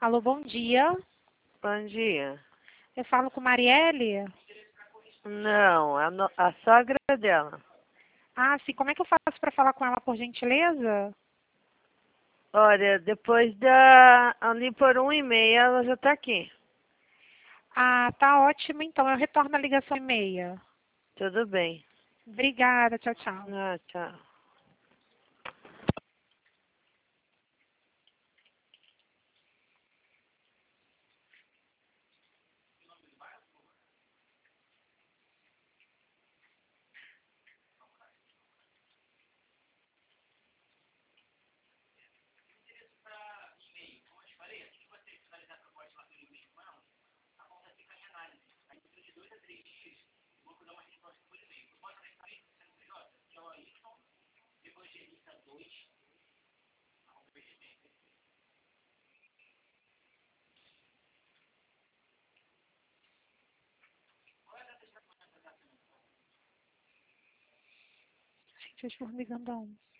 Alô, bom dia. Bom dia. Eu falo com Marielle? Não, a sogra dela. Ah, sim. Como é que eu faço para falar com ela, por gentileza? Olha, depois ali por 1h30 ela já tá aqui. Ah, tá ótimo. Então, eu retorno a ligação e meia. Tudo bem. Obrigada. Tchau, tchau. Ah, tchau. Gente, eu estou ligando a um.